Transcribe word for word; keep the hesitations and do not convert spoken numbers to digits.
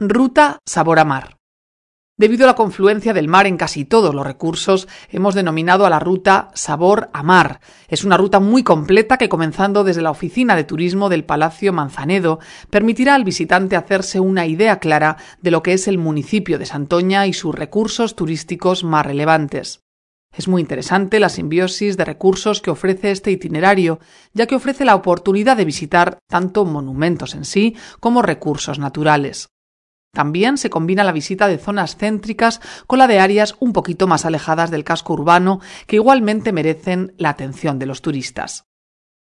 Ruta sabor a mar. Debido a la confluencia del mar en casi todos los recursos, hemos denominado a la ruta Sabor a Mar. Es una ruta muy completa que, comenzando desde la oficina de turismo del Palacio Manzanedo, permitirá al visitante hacerse una idea clara de lo que es el municipio de Santoña y sus recursos turísticos más relevantes. Es muy interesante la simbiosis de recursos que ofrece este itinerario, ya que ofrece la oportunidad de visitar tanto monumentos en sí como recursos naturales. También se combina la visita de zonas céntricas con la de áreas un poquito más alejadas del casco urbano que igualmente merecen la atención de los turistas.